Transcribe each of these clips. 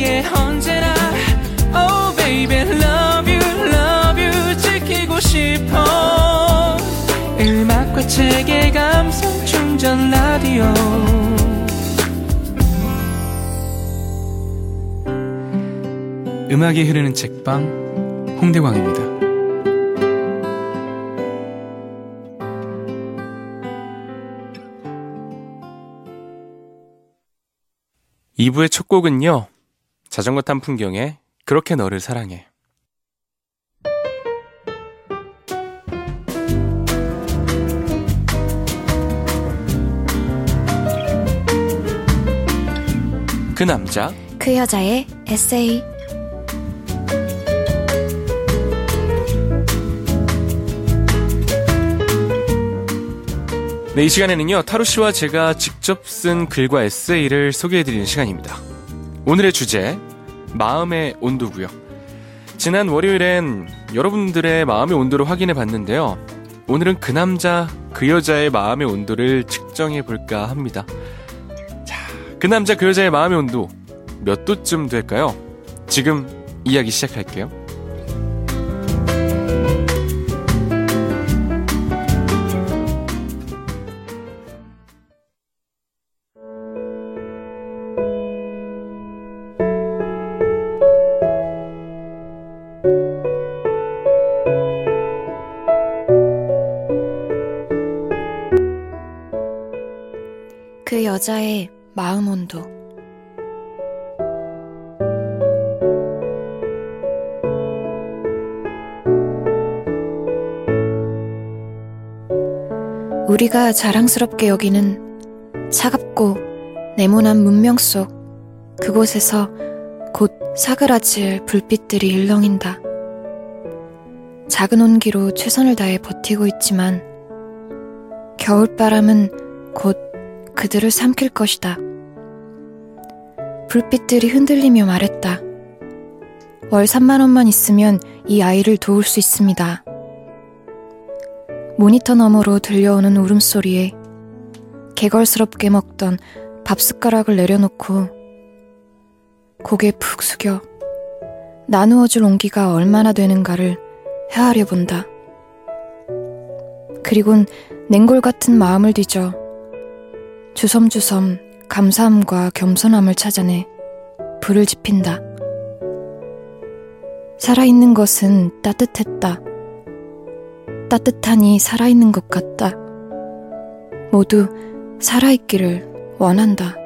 위해 언제나 Oh baby love you 지키고 싶어 음악과 책의 감성 충전 라디오 음악이 흐르는 책방 홍대광입니다. 이 부의 첫 곡은요, 자전거 탄 풍경에 그렇게 너를 사랑해. 그 남자 그 여자의 에세이. 네, 이 시간에는요, 타로씨와 제가 직접 쓴 글과 에세이를 소개해드리는 시간입니다. 오늘의 주제, 마음의 온도고요. 지난 월요일엔 여러분들의 마음의 온도를 확인해 봤는데요. 오늘은 그 남자, 그 여자의 마음의 온도를 측정해볼까 합니다. 자, 그 남자, 그 여자의 마음의 온도 몇 도쯤 될까요? 지금 이야기 시작할게요. 그 여자의 마음 온도. 우리가 자랑스럽게 여기는 차갑고 네모난 문명 속 그곳에서 곧 사그라질 불빛들이 일렁인다. 작은 온기로 최선을 다해 버티고 있지만 겨울바람은 곧 그들을 삼킬 것이다. 불빛들이 흔들리며 말했다. 월 3만 원만 있으면 이 아이를 도울 수 있습니다. 모니터 너머로 들려오는 울음소리에 개걸스럽게 먹던 밥숟가락을 내려놓고 고개 푹 숙여 나누어줄 온기가 얼마나 되는가를 헤아려 본다. 그리곤 냉골 같은 마음을 뒤져 주섬주섬 감사함과 겸손함을 찾아내 불을 지핀다. 살아있는 것은 따뜻했다. 따뜻하니 살아있는 것 같다. 모두 살아있기를 원한다.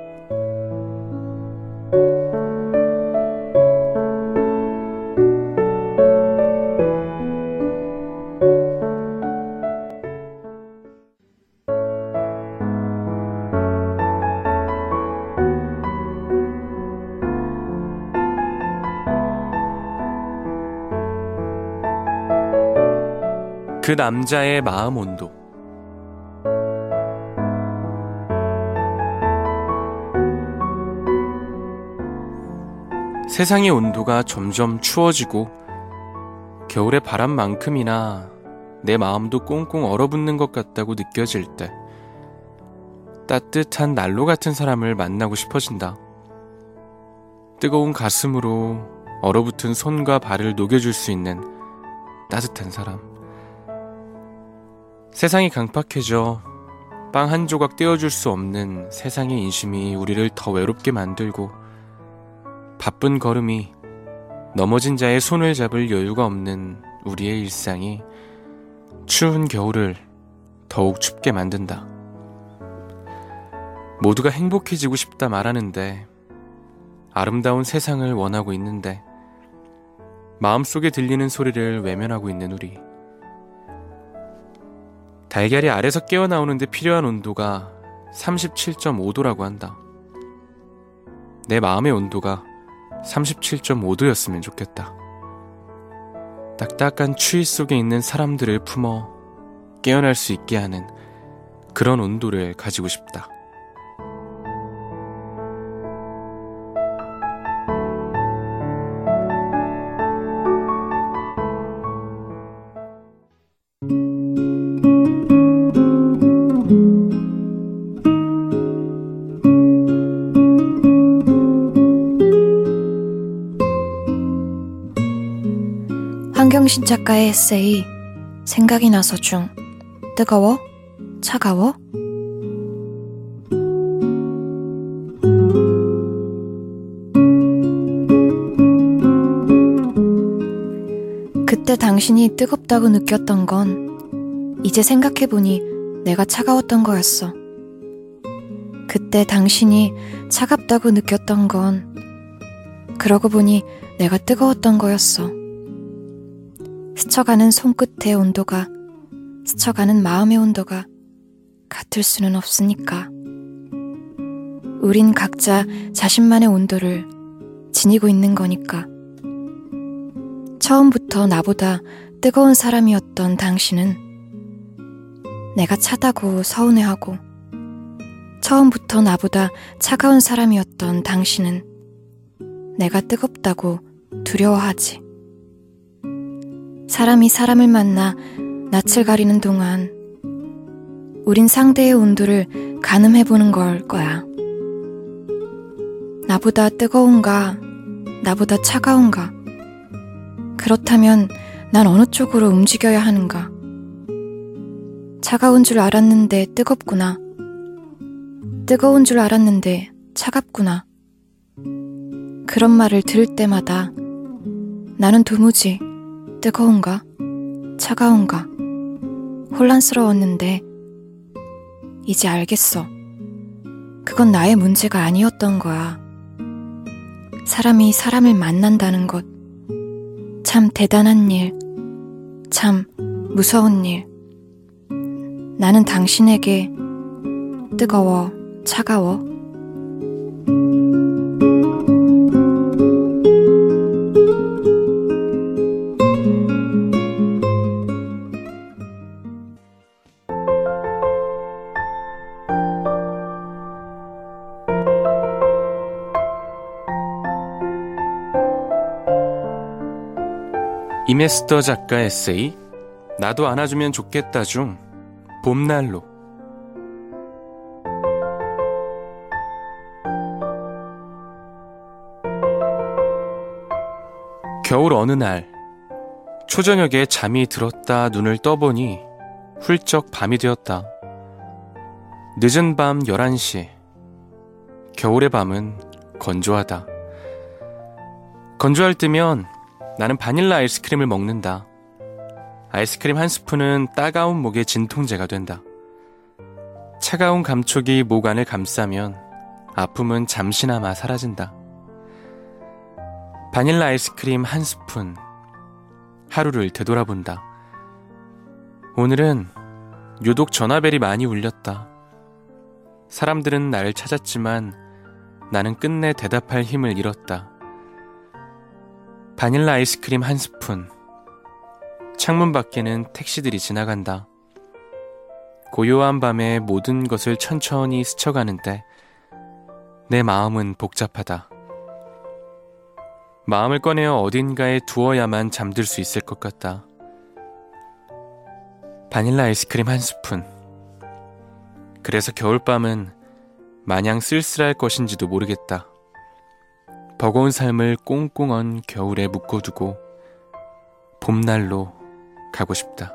그 남자의 마음 온도. 세상의 온도가 점점 추워지고 겨울의 바람만큼이나 내 마음도 꽁꽁 얼어붙는 것 같다고 느껴질 때 따뜻한 난로 같은 사람을 만나고 싶어진다. 뜨거운 가슴으로 얼어붙은 손과 발을 녹여줄 수 있는 따뜻한 사람. 세상이 강팍해져 빵 한 조각 떼어줄 수 없는 세상의 인심이 우리를 더 외롭게 만들고 바쁜 걸음이 넘어진 자의 손을 잡을 여유가 없는 우리의 일상이 추운 겨울을 더욱 춥게 만든다. 모두가 행복해지고 싶다 말하는데 아름다운 세상을 원하고 있는데 마음속에 들리는 소리를 외면하고 있는 우리. 달걀이 알에서 깨어나오는데 필요한 온도가 37.5도라고 한다. 내 마음의 온도가 37.5도였으면 좋겠다. 딱딱한 추위 속에 있는 사람들을 품어 깨어날 수 있게 하는 그런 온도를 가지고 싶다. 황경신 작가의 에세이 생각이 나서 중 뜨거워? 차가워? 그때 당신이 뜨겁다고 느꼈던 건 이제 생각해보니 내가 차가웠던 거였어. 그때 당신이 차갑다고 느꼈던 건 그러고 보니 내가 뜨거웠던 거였어. 스쳐가는 손끝의 온도가, 스쳐가는 마음의 온도가 같을 수는 없으니까. 우린 각자 자신만의 온도를 지니고 있는 거니까. 처음부터 나보다 뜨거운 사람이었던 당신은 내가 차다고 서운해하고, 처음부터 나보다 차가운 사람이었던 당신은 내가 뜨겁다고 두려워하지. 사람이 사람을 만나 낯을 가리는 동안 우린 상대의 온도를 가늠해보는 걸 거야. 나보다 뜨거운가, 나보다 차가운가. 그렇다면 난 어느 쪽으로 움직여야 하는가? 차가운 줄 알았는데 뜨겁구나. 뜨거운 줄 알았는데 차갑구나. 그런 말을 들을 때마다 나는 도무지 뜨거운가? 차가운가? 혼란스러웠는데 이제 알겠어. 그건 나의 문제가 아니었던 거야. 사람이 사람을 만난다는 것, 참 대단한 일, 참 무서운 일. 나는 당신에게 뜨거워, 차가워? 이메스터 작가 에세이 나도 안아주면 좋겠다 중 봄날로. 겨울 어느 날 초저녁에 잠이 들었다 눈을 떠보니 훌쩍 밤이 되었다. 늦은 밤 11시. 겨울의 밤은 건조하다. 건조할 때면 나는 바닐라 아이스크림을 먹는다. 아이스크림 한 스푼은 따가운 목의 진통제가 된다. 차가운 감촉이 목 안을 감싸면 아픔은 잠시나마 사라진다. 바닐라 아이스크림 한 스푼, 하루를 되돌아본다. 오늘은 유독 전화벨이 많이 울렸다. 사람들은 나를 찾았지만 나는 끝내 대답할 힘을 잃었다. 바닐라 아이스크림 한 스푼. 창문 밖에는 택시들이 지나간다. 고요한 밤에 모든 것을 천천히 스쳐가는데 내 마음은 복잡하다. 마음을 꺼내어 어딘가에 두어야만 잠들 수 있을 것 같다. 바닐라 아이스크림 한 스푼. 그래서 겨울밤은 마냥 쓸쓸할 것인지도 모르겠다. 버거운 삶을 꽁꽁 언 겨울에 묶어두고 봄날로 가고 싶다.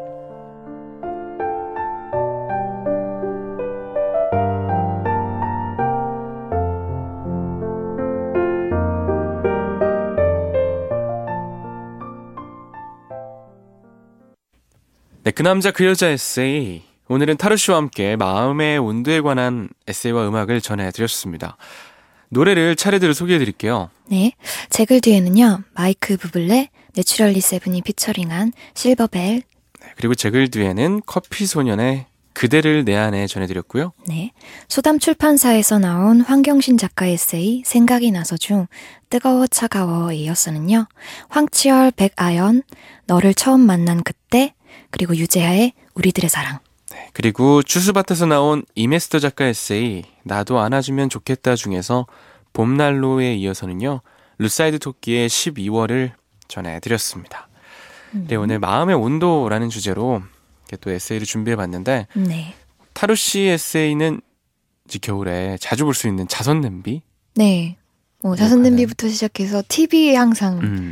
네, 그 남자 그 여자 에세이. 오늘은 타르씨와 함께 마음의 온도에 관한 에세이와 음악을 전해드렸습니다. 노래를 차례대로 소개해드릴게요. 네, 제 글 뒤에는요, 마이크 부블레, 내추럴리 세븐이 피처링한 실버벨. 네, 그리고 제 글 뒤에는 커피소년의 그대를 내 안에 전해드렸고요. 네, 소담 출판사에서 나온 황경신 작가의 에세이 생각이 나서 중 뜨거워 차가워에 이어서는요, 황치열, 백아연, 너를 처음 만난 그때, 그리고 유재하의 우리들의 사랑. 네, 그리고 추수밭에서 나온 이메스터 작가 에세이 나도 안아주면 좋겠다 중에서 봄날로에 이어서는요, 루사이드 토끼의 12월을 전해드렸습니다. 네, 오늘 마음의 온도라는 주제로 이렇게 또 에세이를 준비해봤는데, 네. 타루 씨 에세이는 이제 겨울에 자주 볼 수 있는 자선 냄비? 네, 뭐 자선 냄비부터 시작해서 TV에 항상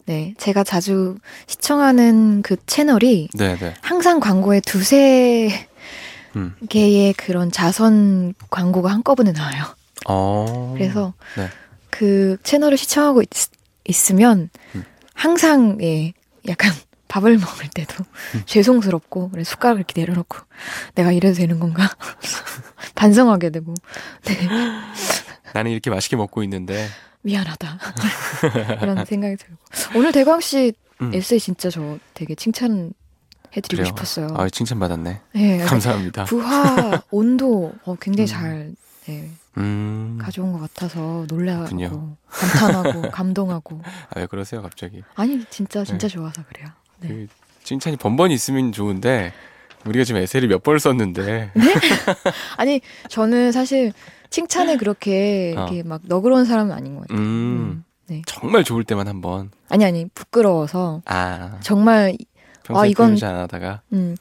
네, 제가 자주 시청하는 그 채널이 네네. 항상 광고에 두세 개의 그런 자선 광고가 한꺼번에 나와요. 그래서 네. 그 채널을 시청하고 있으면 항상 예, 약간 밥을 먹을 때도 죄송스럽고 그래 숟가락을 이렇게 내려놓고 내가 이래도 되는 건가 반성하게 되고 네. 나는 이렇게 맛있게 먹고 있는데 미안하다 이런 생각이 들고 오늘 대광 씨 에세이 진짜 저 되게 칭찬해드리고 그래요? 싶었어요. 아, 칭찬받았네. 네, 감사합니다. 부하 온도 굉장히 잘 네, 가져온 것 같아서 놀라고 그렇군요. 감탄하고 감동하고. 아, 왜 그러세요 갑자기? 아니 진짜 네. 좋아서 그래요. 네. 그 칭찬이 번번이 있으면 좋은데 우리가 지금 에세이를 몇 번을 썼는데. 네? 아니 저는 사실 칭찬에 그렇게 이렇게 막 너그러운 사람은 아닌 것 같아요. 네. 정말 좋을 때만 한 번. 아니 부끄러워서. 아. 정말 평소에 이건 표현하지 안 하다가.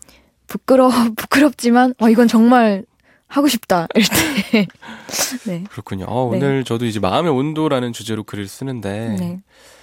부끄럽지만 이건 정말 하고 싶다 이럴 때. 네. 그렇군요. 오늘 저도 이제 마음의 온도라는 주제로 글을 쓰는데 네.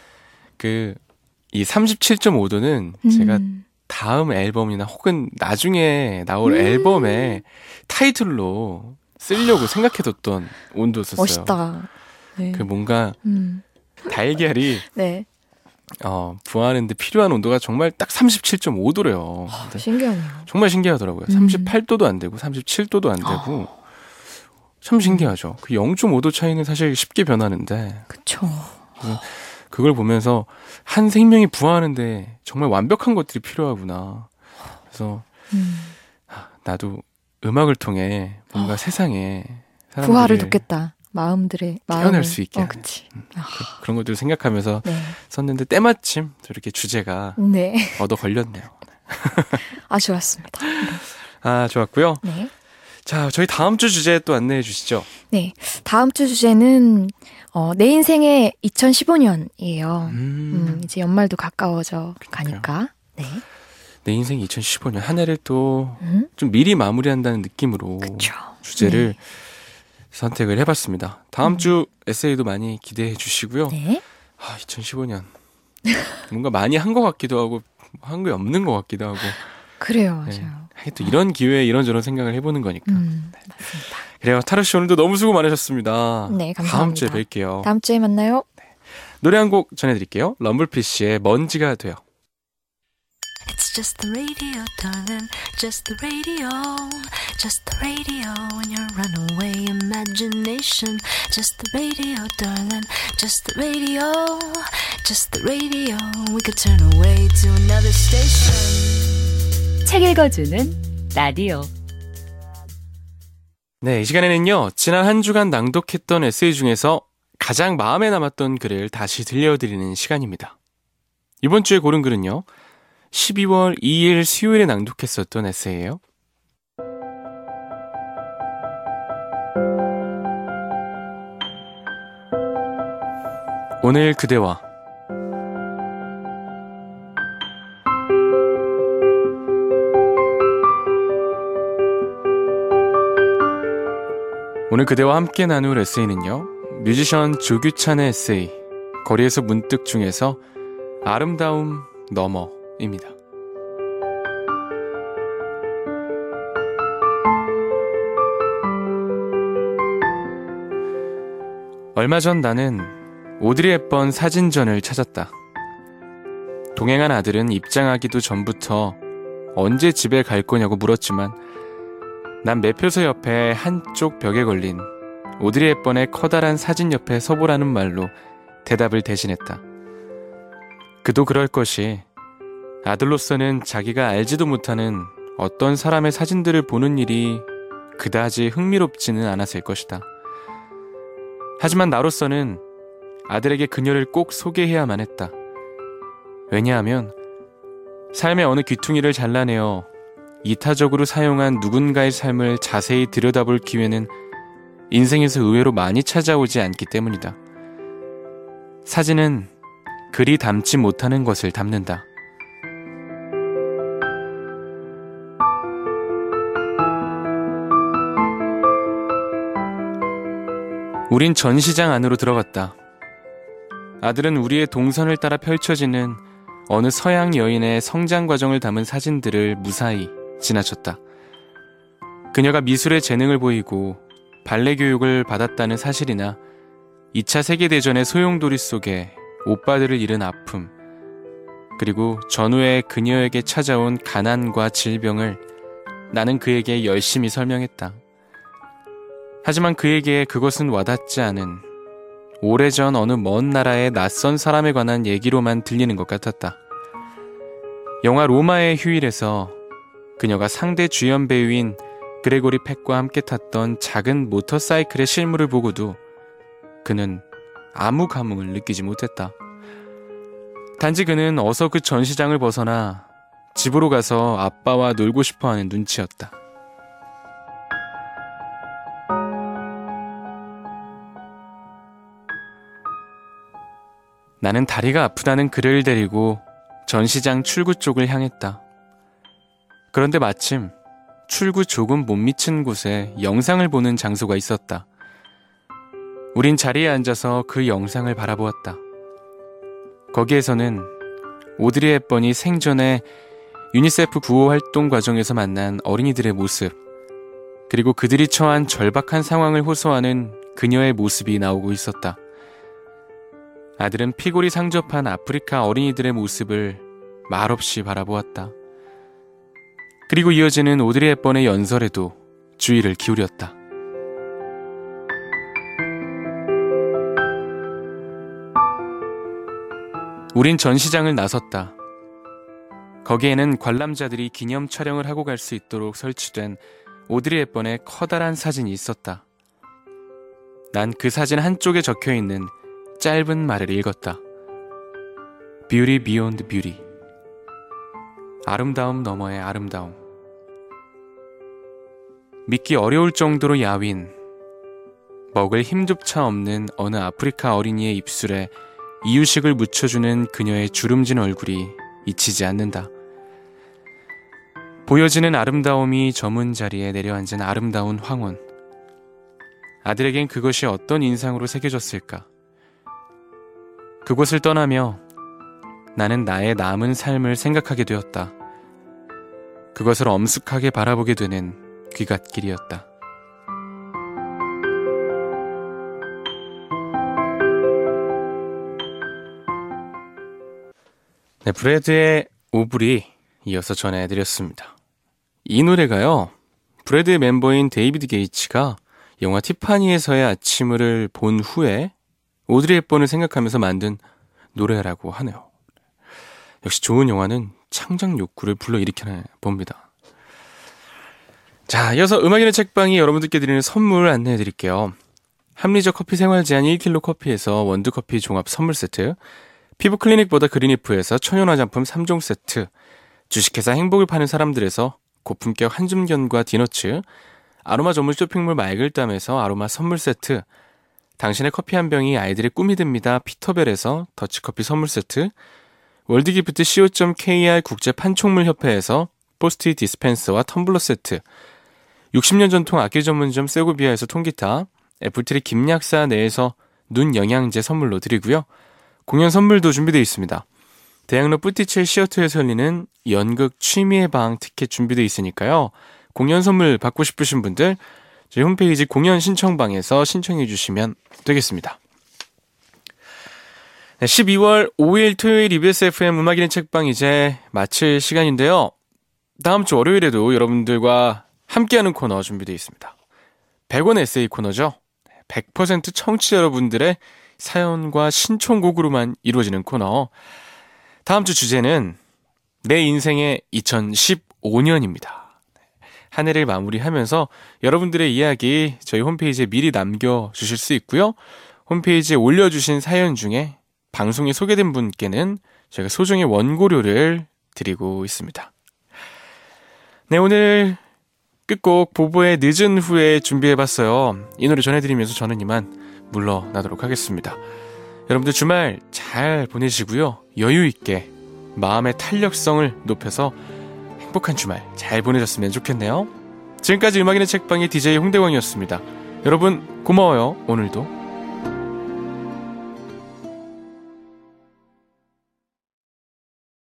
이 37.5도는 제가 다음 앨범이나 혹은 나중에 나올 앨범의 타이틀로 쓰려고 생각해뒀던 온도였었어요. 멋있다. 네. 그 뭔가 달걀이 네. 부화하는데 필요한 온도가 정말 딱 37.5도래요. 신기하네요. 정말 신기하더라고요. 38도도 안 되고 37도도 안 되고 참 신기하죠. 그 0.5도 차이는 사실 쉽게 변하는데. 그쵸. 그걸 보면서 한 생명이 부화하는데 정말 완벽한 것들이 필요하구나. 그래서 나도 음악을 통해 뭔가 세상에 부활을 돕겠다. 마음을 깨어날 수 있게 그치. 그런 것들을 생각하면서 네. 썼는데 때마침 이렇게 주제가 네. 얻어 걸렸네요. 좋았습니다. 네. 좋았고요. 네. 자, 저희 다음 주 주제 또 안내해 주시죠. 네, 다음 주 주제는 내 인생의 2015년이에요. 이제 연말도 가까워져 가니까. 네. 내 인생 2015년 한 해를 또 좀 미리 마무리한다는 느낌으로 그쵸. 주제를 선택을 해봤습니다. 다음 주 에세이도 많이 기대해 주시고요. 네. 2015년 뭔가 많이 한 것 같기도 하고 한 게 없는 것 같기도 하고. 그래요, 맞아요. 또 이런 기회에 이런저런 생각을 해보는 거니까. 맞습니다. 그래요, 타로 씨 오늘도 너무 수고 많으셨습니다. 네, 감사합니다. 다음 주에 뵐게요. 다음 주에 만나요. 노래 한 곡 전해드릴게요. 럼블피쉬의 먼지가 돼요. It's just the radio, darling. Just the radio. Just the radio in your runaway imagination. Just the radio, darling. Just the radio. Just the radio. We could turn away to another station. 책 읽어주는 라디오. 네, 이 시간에는요, 지난 한 주간 낭독했던 에세이 중에서 가장 마음에 남았던 글을 다시 들려드리는 시간입니다. 이번 주에 고른 글은요, 12월 2일 수요일에 낭독했었던 에세이예요. 오늘 그대와. 오늘 그대와 함께 나눌 에세이는요, 뮤지션 조규찬의 에세이 거리에서 문득 중에서 아름다움 너머입니다. 얼마 전 나는 오드리 헵번 사진전을 찾았다. 동행한 아들은 입장하기도 전부터 언제 집에 갈 거냐고 물었지만 난 매표소 옆에 한쪽 벽에 걸린 오드리 헵번의 커다란 사진 옆에 서보라는 말로 대답을 대신했다. 그도 그럴 것이 아들로서는 자기가 알지도 못하는 어떤 사람의 사진들을 보는 일이 그다지 흥미롭지는 않았을 것이다. 하지만 나로서는 아들에게 그녀를 꼭 소개해야만 했다. 왜냐하면 삶의 어느 귀퉁이를 잘라내어 이타적으로 사용한 누군가의 삶을 자세히 들여다볼 기회는 인생에서 의외로 많이 찾아오지 않기 때문이다. 사진은 글이 담지 못하는 것을 담는다. 우린 전시장 안으로 들어갔다. 아들은 우리의 동선을 따라 펼쳐지는 어느 서양 여인의 성장 과정을 담은 사진들을 무사히 지나쳤다. 그녀가 미술의 재능을 보이고 발레 교육을 받았다는 사실이나 2차 세계대전의 소용돌이 속에 오빠들을 잃은 아픔, 그리고 전후에 그녀에게 찾아온 가난과 질병을 나는 그에게 열심히 설명했다. 하지만 그에게 그것은 와닿지 않은 오래전 어느 먼 나라의 낯선 사람에 관한 얘기로만 들리는 것 같았다. 영화 로마의 휴일에서 그녀가 상대 주연 배우인 그레고리 팩과 함께 탔던 작은 모터사이클의 실물을 보고도 그는 아무 감흥을 느끼지 못했다. 단지 그는 어서 그 전시장을 벗어나 집으로 가서 아빠와 놀고 싶어하는 눈치였다. 나는 다리가 아프다는 그를 데리고 전시장 출구 쪽을 향했다. 그런데 마침 출구 조금 못 미친 곳에 영상을 보는 장소가 있었다. 우린 자리에 앉아서 그 영상을 바라보았다. 거기에서는 오드리 헵번이 생전에 유니세프 구호 활동 과정에서 만난 어린이들의 모습, 그리고 그들이 처한 절박한 상황을 호소하는 그녀의 모습이 나오고 있었다. 아들은 피골이 상접한 아프리카 어린이들의 모습을 말없이 바라보았다. 그리고 이어지는 오드리 헵번의 연설에도 주의를 기울였다. 우린 전시장을 나섰다. 거기에는 관람자들이 기념 촬영을 하고 갈 수 있도록 설치된 오드리 헵번의 커다란 사진이 있었다. 난 그 사진 한쪽에 적혀있는 짧은 말을 읽었다. Beauty beyond beauty. 아름다움 너머의 아름다움. 믿기 어려울 정도로 야윈, 먹을 힘조차 없는 어느 아프리카 어린이의 입술에 이유식을 묻혀주는 그녀의 주름진 얼굴이 잊히지 않는다. 보여지는 아름다움이 저문 자리에 내려앉은 아름다운 황혼. 아들에겐 그것이 어떤 인상으로 새겨졌을까? 그곳을 떠나며 나는 나의 남은 삶을 생각하게 되었다. 그것을 엄숙하게 바라보게 되는 귀갓길이었다. 네, 브래드의 오브리 이어서 전해드렸습니다. 이 노래가요, 브래드의 멤버인 데이비드 게이츠가 영화 티파니에서의 아침을 본 후에 오드리 헵번을 생각하면서 만든 노래라고 하네요. 역시 좋은 영화는 창작 욕구를 불러일으키나 봅니다. 자, 이어서 음악이는 책방이 여러분들께 드리는 선물 안내해드릴게요. 합리적 커피 생활 제한 1kg 커피에서 원두커피 종합 선물 세트, 피부 클리닉보다 그린이프에서 천연 화장품 3종 세트, 주식회사 행복을 파는 사람들에서 고품격 한줌견과 디너츠, 아로마 전문 쇼핑몰 마이글담에서 아로마 선물 세트, 당신의 커피 한 병이 아이들의 꿈이 됩니다 피터벨에서 더치커피 선물 세트, 월드기프트 co.kr 국제 판촉물 협회에서 포스트잇 디스펜서와 텀블러 세트, 60년 전통 악기 전문점 세고비아에서 통기타, 애플트리 김약사 내에서 눈 영양제 선물로 드리고요. 공연 선물도 준비되어 있습니다. 대학로 뿌티첼 시어터에서 열리는 연극 취미의 방 티켓 준비되어 있으니까요. 공연 선물 받고 싶으신 분들 저희 홈페이지 공연 신청방에서 신청해 주시면 되겠습니다. 네, 12월 5일 토요일 EBS FM 음악이는 책방 이제 마칠 시간인데요. 다음 주 월요일에도 여러분들과 함께하는 코너 준비되어 있습니다. 100원 에세이 코너죠. 100% 청취자 여러분들의 사연과 신청곡으로만 이루어지는 코너. 다음 주 주제는 내 인생의 2015년입니다. 한 해를 마무리하면서 여러분들의 이야기 저희 홈페이지에 미리 남겨주실 수 있고요. 홈페이지에 올려주신 사연 중에 방송에 소개된 분께는 저희가 소정의 원고료를 드리고 있습니다. 네, 오늘 끝곡 보보의 늦은 후에 준비해봤어요. 이 노래 전해드리면서 저는 이만 물러나도록 하겠습니다. 여러분들 주말 잘 보내시고요. 여유있게 마음의 탄력성을 높여서 행복한 주말 잘 보내셨으면 좋겠네요. 지금까지 음악이는 책방의 DJ 홍대광이었습니다. 여러분 고마워요. 오늘도